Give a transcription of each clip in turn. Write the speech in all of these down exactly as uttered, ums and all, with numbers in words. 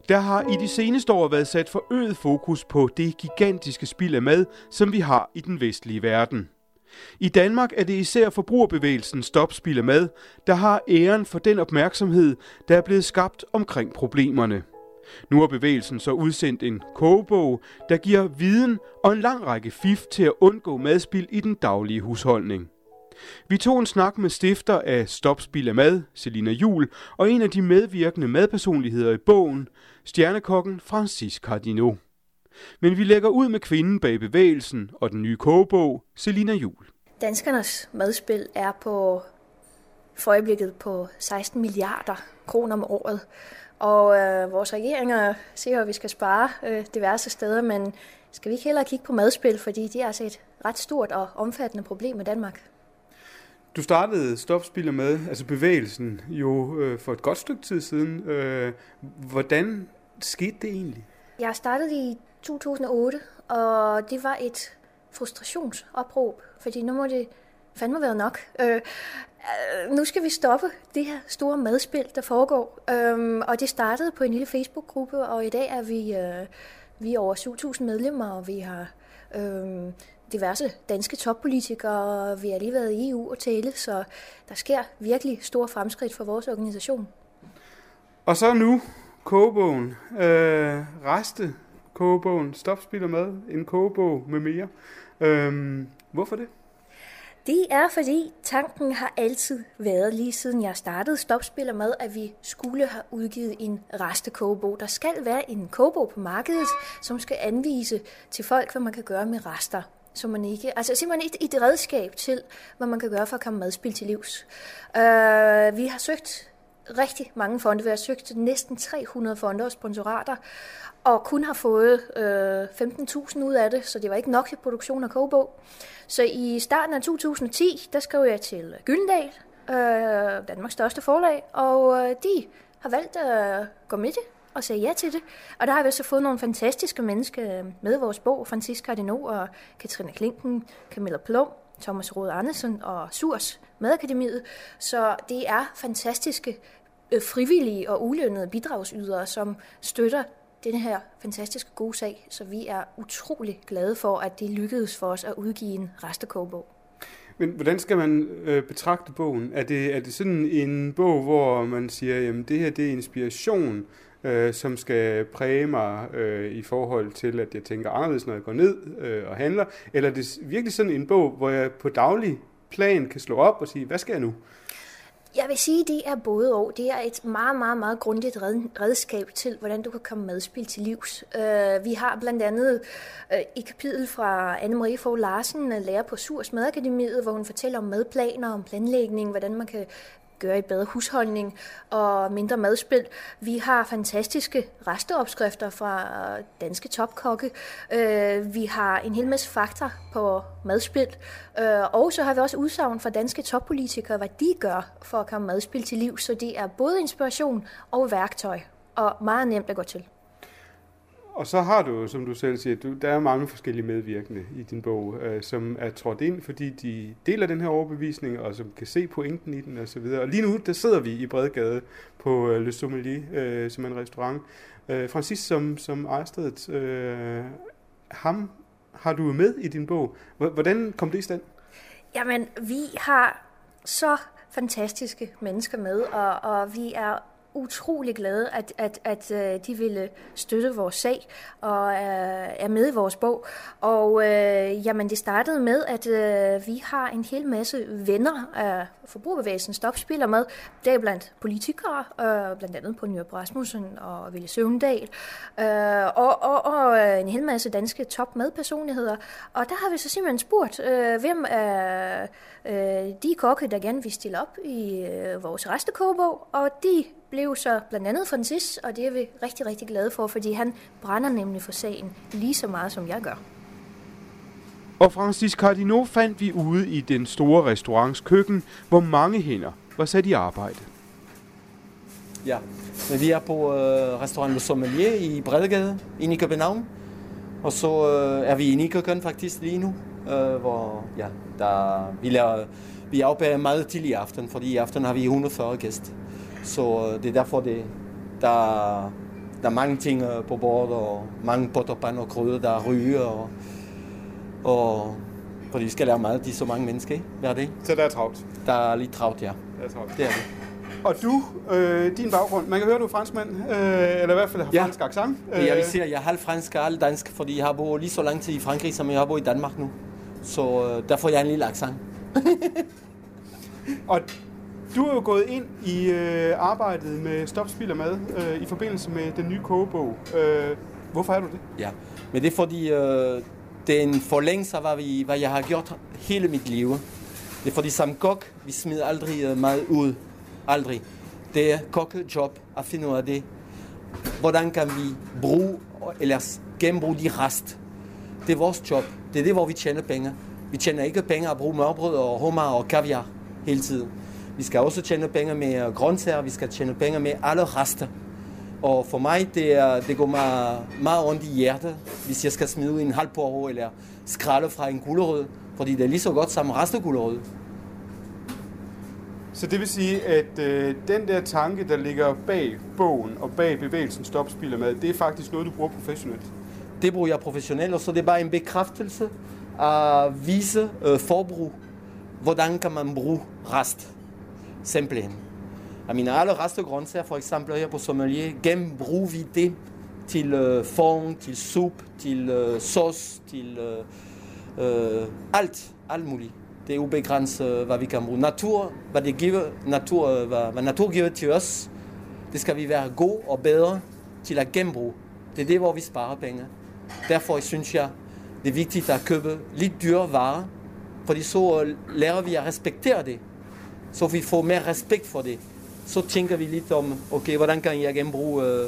Der har i de seneste år været sat forøget fokus på det gigantiske spild af mad, som vi har i den vestlige verden. I Danmark er det især forbrugerbevægelsen Stop Spild af Mad, der har æren for den opmærksomhed, der er blevet skabt omkring problemerne. Nu har bevægelsen så udsendt en kogebog, der giver viden og en lang række fif til at undgå madspild i den daglige husholdning. Vi tog en snak med stifter af Stop Spild af Mad, Selina Juhl, og en af de medvirkende madpersonligheder i bogen, stjernekokken Francis Cardinaux. Men vi lægger ud med kvinden bag bevægelsen og den nye kogebog, Selina Juhl. Danskernes madspild er på for øjeblikket på seksten milliarder kroner om året. Og øh, vores regeringer siger, at vi skal spare øh, diverse steder, men skal vi ikke hellere kigge på madspild, fordi det er altså et ret stort og omfattende problem i Danmark. Du startede Stop Spild af Mad, altså bevægelsen, jo øh, for et godt stykke tid siden. Øh, hvordan skete det egentlig? Jeg startede i to tusind og otte, og det var et frustrationsopråb, fordi nu må det fandme være nok. Øh, nu skal vi stoppe det her store madspild, der foregår. Øh, og det startede på en lille Facebook-gruppe, og i dag er vi, øh, vi er over syv tusind medlemmer, og vi har øh, diverse danske toppolitikere, og vi har lige været i E U og tale, så der sker virkelig store fremskridt for vores organisation. Og så nu kogebogen, øh, reste kogebogen, Stop Spild af Mad, en kogebog med mere. Øh, hvorfor det? Det er, fordi tanken har altid været, lige siden jeg startede Stop Spild af Mad, at vi skulle have udgivet en restekogebog. Der skal være en kogebog på markedet, som skal anvise til folk, hvad man kan gøre med rester. Så man ikke, altså simpelthen et, et redskab til, hvad man kan gøre for at komme madspild til livs. Uh, vi har søgt rigtig mange fonde. Vi har søgt næsten tre hundrede fonde og sponsorater, og kun har fået øh, femten tusind ud af det, så det var ikke nok til produktion af kogebog. Så i starten af to tusind og ti, der skrev jeg til Gyldendal, øh, Danmarks største forlag, og øh, de har valgt at gå med det og sige ja til det. Og der har vi så fået nogle fantastiske mennesker med i vores bog, Francis Cardinaux og Katrine Klinken, Camilla Plum, Thomas Rode Andersen og Surs Madakademiet. Så det er fantastiske øh, frivillige og ulønnede bidragsydere, som støtter den her fantastiske gode sag, så vi er utrolig glade for, at det lykkedes for os at udgive en restekogebog. Men hvordan skal man øh, betragte bogen? Er det, er det sådan en bog, hvor man siger, jamen det her det er inspiration, øh, som skal præge mig øh, i forhold til, at jeg tænker anderledes, når jeg går ned øh, og handler? Eller er det virkelig sådan en bog, hvor jeg på daglig plan kan slå op og sige, hvad skal jeg nu? Jeg vil sige, at det er både og. Det er et meget, meget, meget grundigt redskab til, hvordan du kan komme madspild til livs. Uh, vi har blandt andet uh, et kapitel fra Anne-Marie Fogh Larsen, lærer på Surs Madakademiet, hvor hun fortæller om madplaner, om planlægning, hvordan man kan gøre et bedre husholdning og mindre madspild. Vi har fantastiske resteopskrifter fra danske topkokke. Vi har en hel masse fakta på madspild. Og så har vi også udsagn fra danske toppolitikere, hvad de gør for at komme madspild til liv. Så det er både inspiration og værktøj, og meget nemt at gå til. Og så har du, som du selv siger, du, der er mange forskellige medvirkende i din bog, øh, som er trådt ind, fordi de deler den her overbevisning, og som kan se pointen i den og så videre. Og lige nu, der sidder vi i Bredgade på øh, Le Sommelier, øh, som er en restaurant. Øh, Francis, som, som ejer stedet, øh, ham har du med i din bog. Hvordan kom det i stand? Jamen, vi har så fantastiske mennesker med, og, og vi er utrolig glade, at, at, at, at de ville støtte vores sag og uh, er med i vores bog. Og uh, jamen, det startede med, at uh, vi har en hel masse venner af forbrugerbevægelsen Stop Spild af Mad. Det er blandt politikere, uh, blandt andet på Nyrup Rasmussen og Ville Søvndal, uh, og, og, og en hel masse danske topmadpersonligheder. Og der har vi så simpelthen spurgt, uh, hvem er uh, de kokke, der gerne vil stille op i uh, vores restekogebog, og de blev så blandt andet Francis, og det er vi rigtig, rigtig glade for, fordi han brænder nemlig for sagen lige så meget, som jeg gør. Og Francis Cardinaux fandt vi ude i den store restaurants køkken, hvor mange hænder var sat i arbejde. Ja, men vi er på uh, restaurant Le Sommelier i Bredgade, inde i København. Og så uh, er vi inde i køkken faktisk lige nu, uh, hvor ja, der, vi, laver, vi afbærer meget til i aften, fordi i aften har vi et hundrede og fyrre gæster. Så det er derfor, det, der der er mange ting på bordet, og mange potterpand og krydder, der ryger, og, og fordi vi skal lære meget, de er så mange mennesker hver dag. Så der er travlt? Der er lidt travlt, ja. Det er travlt. Det er det. Og du, øh, din baggrund, man kan høre, du er franskmand, øh, eller i hvert fald har ja. fransk accent. Øh. Jeg vil sige, at jeg er halv fransk og halv dansk, fordi jeg har boet lige så lang tid i Frankrig, som jeg har boet i Danmark nu. Så øh, derfor er jeg en lille accent. Og du er jo gået ind i øh, arbejdet med Stop-Spild og Mad øh, i forbindelse med den nye kogebog. Øh, hvorfor er du det? Ja, men det er fordi, øh, det er en forlængelse af, hvad, vi, hvad jeg har gjort hele mit liv. Det er fordi, som kok, vi smider aldrig øh, mad ud. Aldrig. Det er kokkejob at finde ud af det. Hvordan kan vi bruge, eller genbruge de rest? Det er vores job. Det er det, hvor vi tjener penge. Vi tjener ikke penge at bruge mørbrød og hummer og kaviar hele tiden. Vi skal også tjene penge med grøntsager, vi skal tjene penge med alle rester. Og for mig, det, er, det går meget, meget ondt i hjertet, hvis jeg skal smide ud en halv porro eller skralde fra en gulerod, fordi det er lige så godt som restegulerod. Så det vil sige, at øh, den der tanke, der ligger bag bogen og bag bevægelsen Stop-Spild og Mad, det er faktisk noget, du bruger professionelt? Det bruger jeg professionelt, og så det er bare en bekræftelse at vise øh, forbrug. Hvordan kan man bruge rest? Simpelthen. Af mine alle restegrøntsager, for eksempel her på Sommelier, genbruger vi det til øh, fond, til sup, til øh, sauce, til øh, øh, alt, alt muligt. Det er ubegrænset, hvad vi kan bruge. Natur, hvad, det giver, natur, hvad, hvad natur giver til os, det skal vi være gode og bedre til at genbruge. Det er det, hvor vi sparer penge. Derfor synes jeg, det er vigtigt at købe lidt dyre varer, fordi så lærer vi at respektere det. Så vi får mere respekt for det. Så tænker vi lidt om, okay, hvordan kan jeg genbruge øh,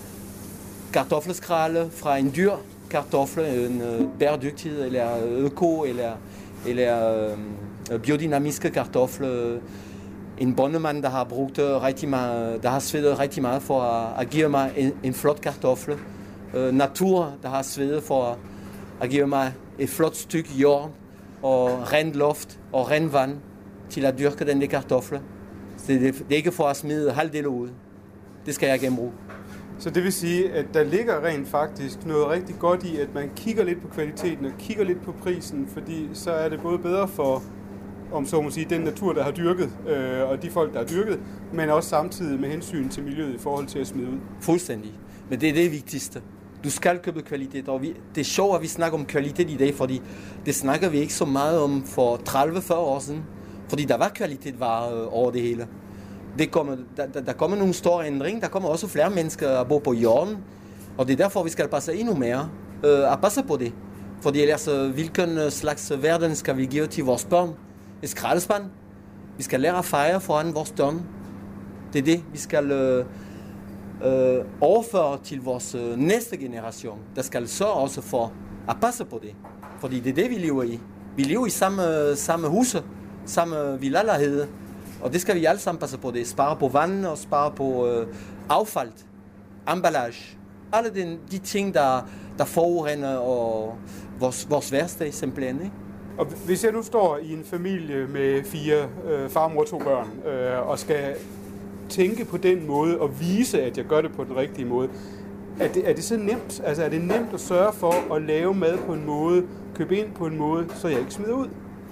kartoffelskralde fra en dyr kartoffel, en øh, bæredygtighed, eller øko, eller, eller øh, biodynamiske kartoffel. En bondemand, der har brugt rigtig meget, der har svedet rigtig meget for at, at give mig en, en flot kartoffel. Øh, natur, der har svedet for at give mig et flot stykke jord, og rent luft og rent vand til at dyrke den der kartoffel. Det, det, det er ikke for at smide halvdelen ud. Det skal jeg genbruge. Så det vil sige, at der ligger rent faktisk noget rigtig godt i, at man kigger lidt på kvaliteten og kigger lidt på prisen, fordi så er det både bedre for, om så må sige, den natur, der har dyrket, øh, og de folk, der har dyrket, men også samtidig med hensyn til miljøet i forhold til at smide ud. Fuldstændig. Men det er det vigtigste. Du skal købe kvalitet, og vi, det er sjovt, at vi snakker om kvalitet i dag, fordi det snakker vi ikke så meget om for tredive til fyrre år siden, fordi der var kvalitetsvarer over det hele. Det kommer, der, der, der kommer nogle store ændringer, der kommer også flere mennesker at bo på jorden, og det er derfor, vi skal passe endnu mere øh, at passe på det. Fordi ellers, hvilken slags verden skal vi give til vores børn? Et skraldespand. Vi skal lære at fejre foran vores døren. Det er det, vi skal øh, øh, overføre til vores øh, næste generation. Der skal sørge også for at passe på det. Fordi det er det, vi lever i. Vi lever i samme, samme huse, samme villalderhed. Og det skal vi alle sammen passe på det. Spare på vand og spare på øh, affald, emballage. Alle de, de ting, der, der forurener og vores, vores hverdag simpelthen. Ikke? Og hvis jeg nu står i en familie med fire øh, far, mor og to børn, øh, og skal tænke på den måde og vise, at jeg gør det på den rigtige måde, er det, er det så nemt? Altså er det nemt at sørge for at lave mad på en måde, købe ind på en måde, så jeg ikke smider ud?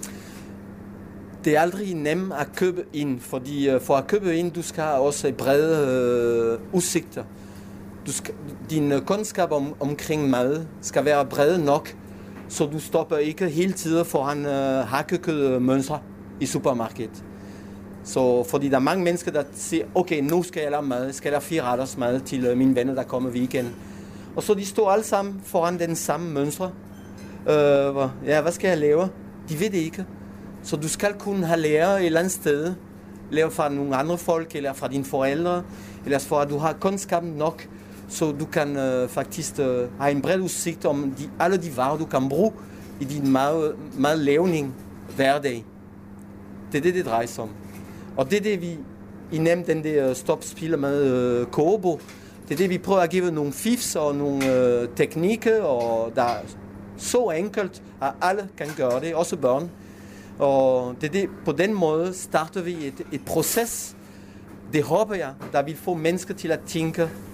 Det er aldrig nemt at købe ind, fordi for at købe ind, du skal også have brede øh, udsigter. Du skal, din kundskab om, omkring mad skal være bred nok, så du stopper ikke hele tiden foran øh, hakkekødmønstre i supermarkedet. Så fordi der er mange mennesker, der siger, okay, nu skal jeg lave mad, skal jeg lave fire retters mad til øh, mine venner, der kommer weekend. Og så de står alle sammen foran den samme mønstre. Øh, ja, hvad skal jeg lave? De ved det ikke. Så du skal kunne have lært et eller andet sted, lært fra nogle andre folk, eller fra dine forældre, eller for at du har kundskaben nok, så du kan øh, faktisk øh, have en bred udsigt om de, alle de varer, du kan bruge i din mad, madlavning hver dag. Det er det, det drejer sig om. Og det er det, vi i nemt den der Stop-Spild og Mad øh, kogebog. Det er det, vi prøver at give nogle fifs og nogle øh, teknikker, og der er så enkelt, at alle kan gøre det, også børn. Og det er det, på den måde starter vi et, et proces. Det håber jeg, der vil få mennesker til at tænke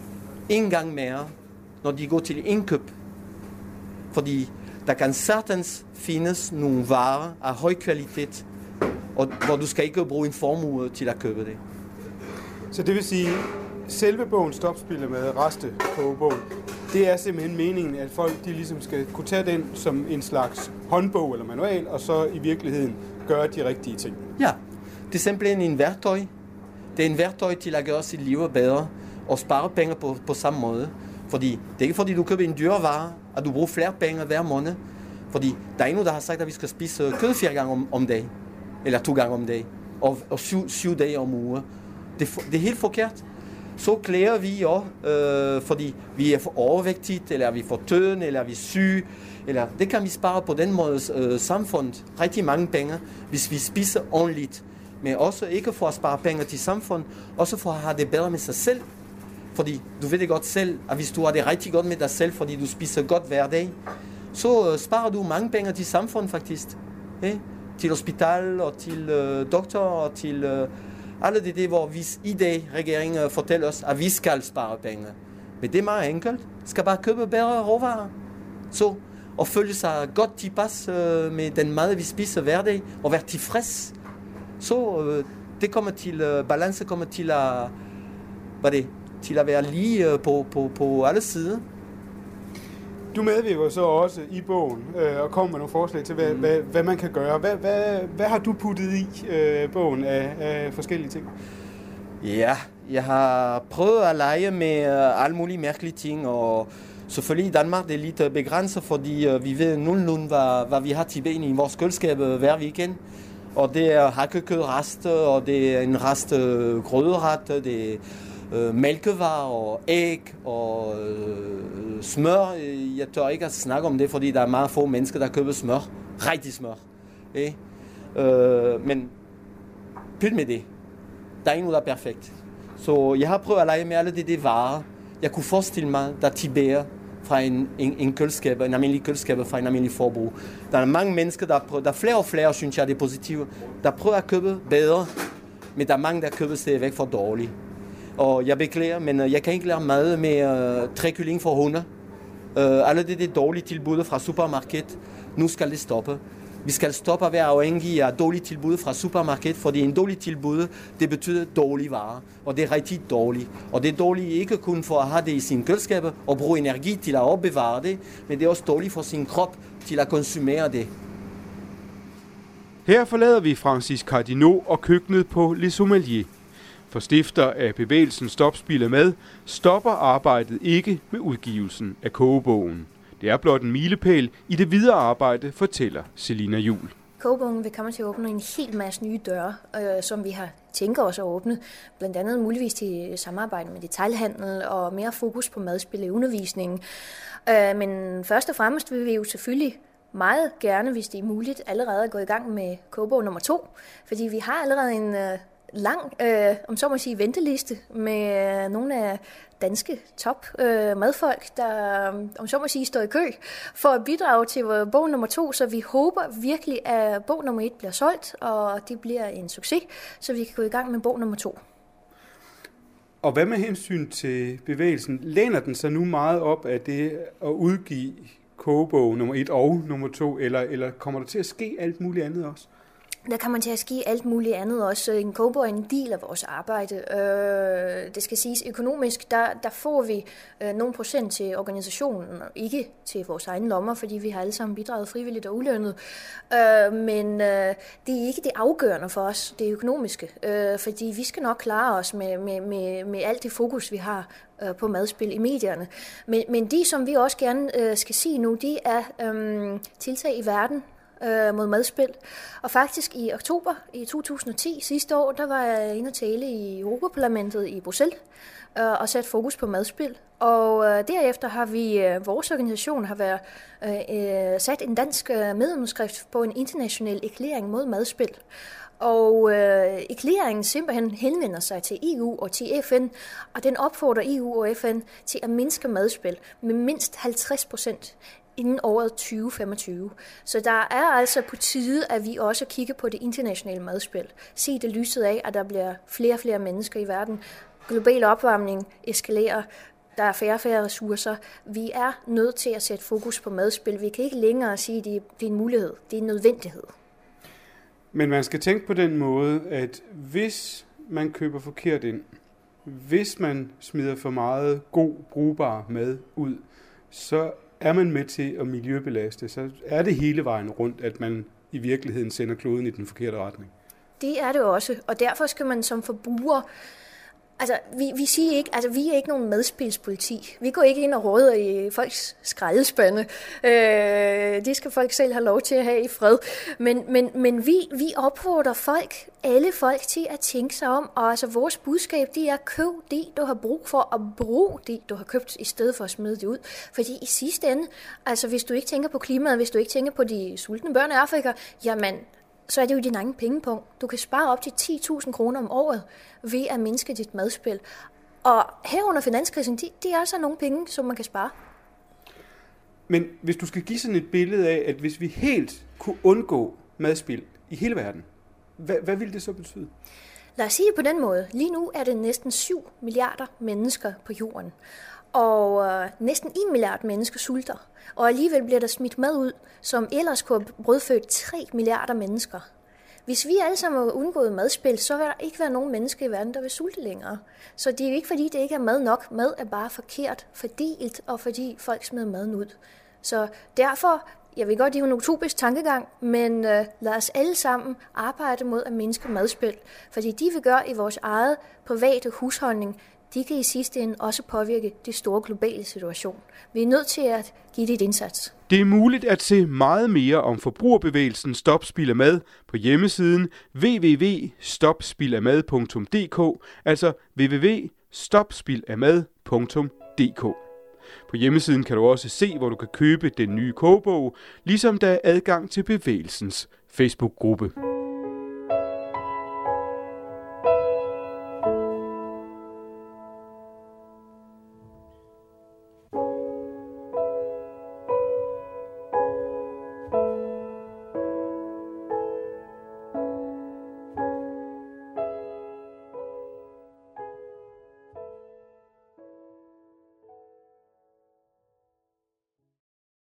en gang mere, når de går til indkøb. Fordi der kan sagtens findes nogle varer af høj kvalitet, og hvor du skal ikke bruge en formue til at købe det. Så det vil sige, selve bogen Stopspillet med Raste kogebog, det er simpelthen meningen, at folk de ligesom skal kunne tage den som en slags håndbog eller manual, og så i virkeligheden gøre de rigtige ting. Ja, det er simpelthen en værktøj. Det er en værktøj til at gøre sit liv bedre og spare penge på, på samme måde. Fordi det er ikke fordi, du køber en dyre vare, at du bruger flere penge hver måned. Fordi der er endnu, der har sagt, at vi skal spise kød fire gange om, om dagen. Eller to gange om dagen. Og, og syv, syv dage om uge. Det, det er helt forkert. Så klæder vi jo, øh, fordi vi er for overvægtigt, eller vi er for tynde, eller vi er syge. Eller det kan vi spare på den måde øh, samfundet rigtig mange penge, hvis vi spiser ordentligt. Men også ikke for at spare penge til samfundet, også for at have det bedre med sig selv. Fordi du ved det godt selv, at hvis du har det rigtig godt med dig selv, fordi du spiser godt hver dag, så øh, sparer du mange penge til samfundet faktisk. Eh? Til hospital og til øh, doktor og til øh, alle det, det, hvor vi i dag regeringen fortæller os, at vi skal spare penge. Men det er meget enkelt. Skal bare købe bedre råvarer. Så og føle sig godt tilpas øh, med den mad, vi spiser hver dag, og være tilfreds. Så øh, det kommer til, øh, balance kommer til at, hvad det, til at være lige øh, på, på, på alle sider. Du medvirker så også i bogen øh, og kommer med nogle forslag til, hvad, mm. hvad, hvad man kan gøre. Hvad, hvad, hvad har du puttet i øh, bogen af, af forskellige ting? Ja, jeg har prøvet at lege med øh, alle mulige mærkelige ting, og selvfølgelig i Danmark det er lidt begrænset, fordi øh, vi ved nogenlunde, hvad, hvad vi har tilbage i vores køleskab hver weekend. Og det er hakkekødrest, og det er en rest øh, grøderet, det er øh, mælkevarer og æg og øh, smør. Jeg tør ikke at snakke om det, fordi der er meget få mennesker, der køber smør. Rigtig smør. Eh? Øh, men pyt med det. Der er ikke noget, der er perfekt. Så jeg har prøvet at lege med alle de, de varer. Jeg kunne forestille mig, der tilbage fra en, en, en køleskab, en almindelig køleskab fra en almindelig forbrug. Der er mange mennesker, der prøver, der er flere og flere, synes jeg, det er positivt, der prøver at købe bedre, men der er mange, der køber stadigvæk for dårligt. Og jeg beklager, men jeg kan ikke lære mad med uh, tre kylling for hunde. Uh, alle det, det dårlige tilbud fra supermarkedet, nu skal det stoppe. Vi skal stoppe at være afhængige af dårlige tilbud fra supermarkedet, fordi en dårlig tilbud, det betyder dårlige varer, og det er rigtig dårligt. Og det er dårligt ikke kun for at have det i sin køleskab og bruge energi til at opbevare det, men det er også dårligt for sin krop til at konsumere det. Her forlader vi Francis Cardinaux og køkkenet på Les Sommeliers. For stifter af bevægelsen Stopspillet med, stopper arbejdet ikke med udgivelsen af kogebogen. Det er blot en milepæl i det videre arbejde, fortæller Selina Juhl. Kogebogen vil komme til at åbne en hel masse nye døre, øh, som vi har tænkt os at åbne. Blandt andet muligvis til samarbejde med detailhandel og mere fokus på madspil i undervisningen. Øh, men først og fremmest vil vi jo selvfølgelig meget gerne, hvis det er muligt, allerede gå i gang med kogebog nummer to. Fordi vi har allerede en øh, lang, øh, om så må sige, venteliste med øh, nogle af danske top øh, madfolk, der om så må sige står i kø for at bidrage til bog nummer to, så vi håber virkelig, at bog nummer et bliver solgt, og det bliver en succes, så vi kan gå i gang med bog nummer to. Og hvad med hensyn til bevægelsen? Læner den sig nu meget op af det at udgive kogebog nummer et og nummer to, eller, eller kommer der til at ske alt muligt andet også? Der kan man til at ske alt muligt andet også. En kogebog er en del af vores arbejde. Øh, det skal siges økonomisk, der, der får vi øh, nogle procent til organisationen, ikke til vores egne lommer, fordi vi har alle sammen bidraget frivilligt og ulønnet. Øh, men øh, det er ikke det afgørende for os, det økonomiske, øh, fordi vi skal nok klare os med, med, med, med alt det fokus, vi har øh, på madspil i medierne. Men, men de, som vi også gerne øh, skal sige nu, de er øh, tiltag i verden, mod madspil. Og faktisk i oktober i to tusind og ti, sidste år, der var jeg inde og tale i Europaparlamentet i Bruxelles øh, og sat fokus på madspil. Og øh, derefter har vi, øh, vores organisation har været øh, sat en dansk øh, medunderskrift på en international erklæring mod madspil. Og øh, erklæringen simpelthen henvender sig til E U og til F N, og den opfordrer E U og F N til at mindske madspil med mindst halvtreds procent inden året tyve femogtyve. Så der er altså på tide, at vi også kigger på det internationale madspil. Se det lyset af, at der bliver flere og flere mennesker i verden. Global opvarmning eskalerer. der er færre og færre ressourcer. Vi er nødt til at sætte fokus på madspil. Vi kan ikke længere sige, at det er en mulighed. Det er en nødvendighed. Men man skal tænke på den måde, at hvis man køber forkert ind, hvis man smider for meget god, brugbar mad ud, så er man med til at miljøbelaste. Så er det hele vejen rundt, at man i virkeligheden sender kloden i den forkerte retning. Det er det også, og derfor skal man som forbruger... Altså, vi, vi siger ikke, altså, vi er ikke nogen madspilspoliti. Vi går ikke ind og råder i folks skraldespande. Øh, det skal folk selv have lov til at have i fred. Men, men, men vi, vi opfordrer folk, alle folk, til at tænke sig om. Og altså, vores budskab, det er, køb det, du har brug for, og brug det, du har købt, i stedet for at smide det ud. Fordi i sidste ende, altså, hvis du ikke tænker på klimaet, hvis du ikke tænker på de sultne børn i Afrika, jamen, så er det jo din egen pengepunkt. Du kan spare op til ti tusind kroner om året ved at mindske dit madspil. Og her under finanskrisen, det, det er altså nogle penge, som man kan spare. Men hvis du skal give sådan et billede af, at hvis vi helt kunne undgå madspil i hele verden, hvad, hvad ville det så betyde? Lad os sige det på den måde. Lige nu er det næsten syv milliarder mennesker på jorden. Og øh, næsten en milliard mennesker sulter. Og alligevel bliver der smidt mad ud, som ellers kunne have brødfødt tre milliarder mennesker. Hvis vi alle sammen har undgået madspil, så vil der ikke være nogen mennesker i verden, der vil sulte længere. Så det er jo ikke, fordi det ikke er mad nok. Mad er bare forkert fordelt, og fordi folk smider maden ud. Så derfor, jeg ved godt, det er en utopisk tankegang, men øh, lad os alle sammen arbejde mod at mindske madspil. Fordi de vil gøre i vores eget private husholdning, de kan i sidste ende også påvirke de store globale situation. Vi er nødt til at give det et indsats. Det er muligt at se meget mere om forbrugerbevægelsen Stop Spild af Mad på hjemmesiden w w w punktum stop spild af mad punktum d k, altså w w w punktum stop spild af mad punktum d k. På hjemmesiden kan du også se, hvor du kan købe den nye kogebog, ligesom der er adgang til bevægelsens Facebook-gruppe.